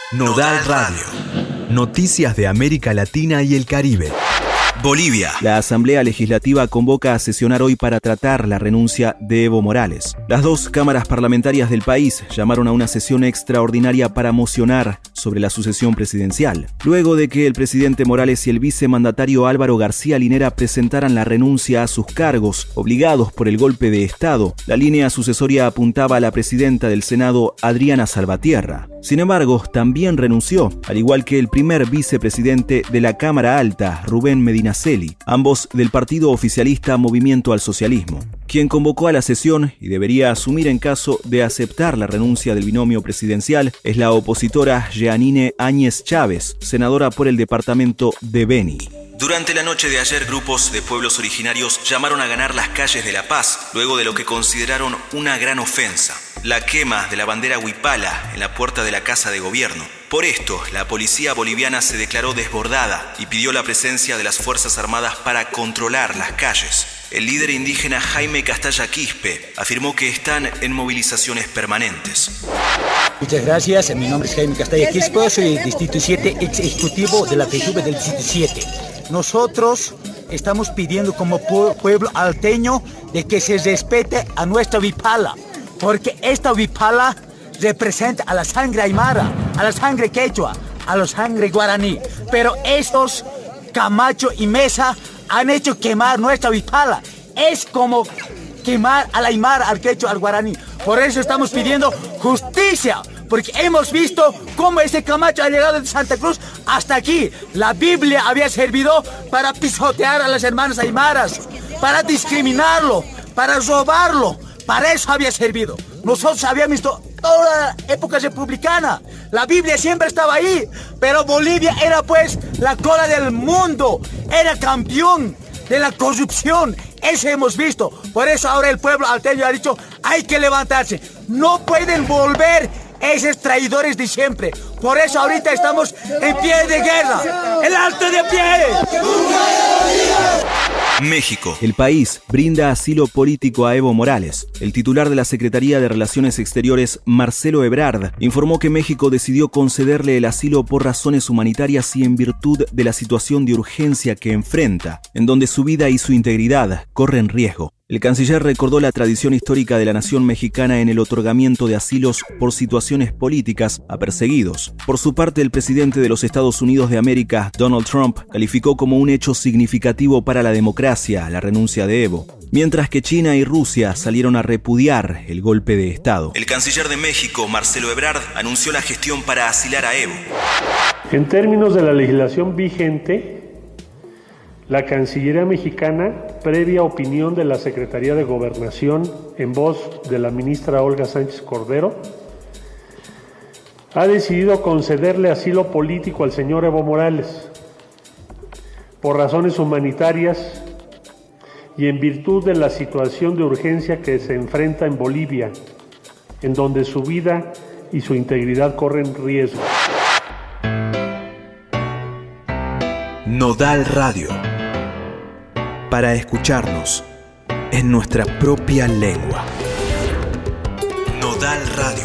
Nodal Radio. Noticias de América Latina y el Caribe. Bolivia. La Asamblea Legislativa convoca a sesionar hoy para tratar la renuncia de Evo Morales. Las dos cámaras parlamentarias del país llamaron a una sesión extraordinaria para mocionar sobre la sucesión presidencial, luego de que el presidente Morales y el vicemandatario Álvaro García Linera presentaran la renuncia a sus cargos, obligados por el golpe de Estado. La línea sucesoria apuntaba a la presidenta del Senado, Adriana Salvatierra. Sin embargo, también renunció, al igual que el primer vicepresidente de la Cámara Alta, Rubén Medinaceli, ambos del partido oficialista Movimiento al Socialismo. Quien convocó a la sesión y debería asumir en caso de aceptar la renuncia del binomio presidencial es la opositora Jeanine Áñez Chávez, senadora por el departamento de Beni. Durante la noche de ayer, grupos de pueblos originarios llamaron a ganar las calles de La Paz, luego de lo que consideraron una gran ofensa: la quema de la bandera huipala en la puerta de la Casa de Gobierno. Por esto, la policía boliviana se declaró desbordada y pidió la presencia de las Fuerzas Armadas para controlar las calles. El líder indígena Jaime Castalla Quispe afirmó que están en movilizaciones permanentes. Muchas gracias, mi nombre es Jaime Castalla Quispe, soy del Distrito 7, ex ejecutivo de la PJUV del Distrito 7. Nosotros estamos pidiendo como pueblo alteño de que se respete a nuestra huipala, porque esta huipala representa a la sangre aymara, a la sangre quechua, a la sangre guaraní. Pero estos Camacho y Mesa han hecho quemar nuestra huipala. Es como quemar al aymara, al quechua, al guaraní. Por eso estamos pidiendo justicia, porque hemos visto cómo ese Camacho ha llegado de Santa Cruz hasta aquí. La Biblia había servido para pisotear a las hermanas aymaras, para discriminarlo, para robarlo. Para eso había servido. Nosotros habíamos visto toda la época republicana. La Biblia siempre estaba ahí. Pero Bolivia era pues la cola del mundo. Era campeón de la corrupción. Eso hemos visto. Por eso ahora el pueblo alteño ha dicho: hay que levantarse. No pueden volver esos traidores de siempre. Por eso ahorita estamos en pie de guerra. ¡El alto de pie! México. El país brinda asilo político a Evo Morales. El titular de la Secretaría de Relaciones Exteriores, Marcelo Ebrard, informó que México decidió concederle el asilo por razones humanitarias y en virtud de la situación de urgencia que enfrenta, en donde su vida y su integridad corren riesgo. El canciller recordó la tradición histórica de la nación mexicana en el otorgamiento de asilos por situaciones políticas a perseguidos. Por su parte, el presidente de los Estados Unidos de América, Donald Trump, calificó como un hecho significativo para la democracia la renuncia de Evo, mientras que China y Rusia salieron a repudiar el golpe de Estado. El canciller de México, Marcelo Ebrard, anunció la gestión para asilar a Evo. En términos de la legislación vigente, la Cancillería mexicana, previa opinión de la Secretaría de Gobernación en voz de la ministra Olga Sánchez Cordero, ha decidido concederle asilo político al señor Evo Morales por razones humanitarias y en virtud de la situación de urgencia que se enfrenta en Bolivia, en donde su vida y su integridad corren riesgo. Nodal Radio. Para escucharnos en nuestra propia lengua. Nodal Radio.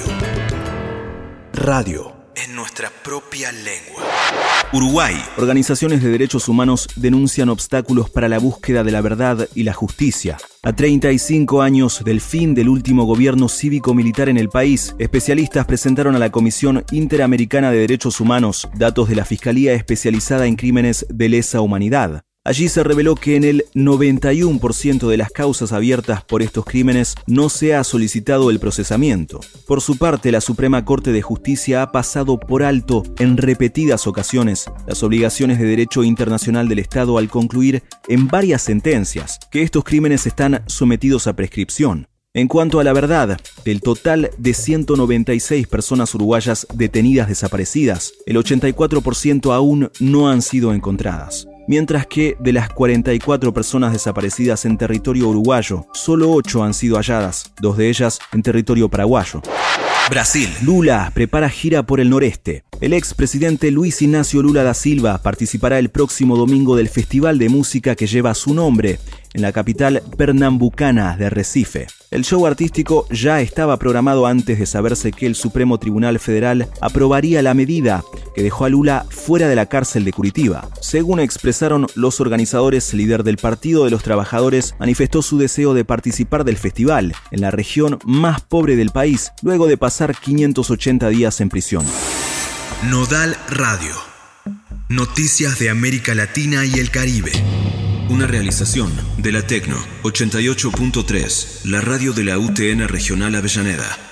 Radio en nuestra propia lengua. Uruguay. Organizaciones de derechos humanos denuncian obstáculos para la búsqueda de la verdad y la justicia. A 35 años del fin del último gobierno cívico-militar en el país, especialistas presentaron a la Comisión Interamericana de Derechos Humanos datos de la Fiscalía Especializada en Crímenes de Lesa Humanidad. Allí se reveló que en el 91% de las causas abiertas por estos crímenes no se ha solicitado el procesamiento. Por su parte, la Suprema Corte de Justicia ha pasado por alto en repetidas ocasiones las obligaciones de derecho internacional del Estado al concluir en varias sentencias que estos crímenes están sometidos a prescripción. En cuanto a la verdad, del total de 196 personas uruguayas detenidas desaparecidas, el 84% aún no han sido encontradas. Mientras que de las 44 personas desaparecidas en territorio uruguayo, solo 8 han sido halladas, 2 de ellas en territorio paraguayo. Brasil. Lula prepara gira por el noreste. El expresidente Luis Ignacio Lula da Silva participará el próximo domingo del festival de música que lleva su nombre, en la capital pernambucana de Recife. El show artístico ya estaba programado antes de saberse que el Supremo Tribunal Federal aprobaría la medida que dejó a Lula fuera de la cárcel de Curitiba. Según expresaron los organizadores, el líder del Partido de los Trabajadores manifestó su deseo de participar del festival en la región más pobre del país, luego de pasar 580 días en prisión. Nodal Radio. Noticias de América Latina y el Caribe. Una realización de la Tecno 88.3, la radio de la UTN Regional Avellaneda.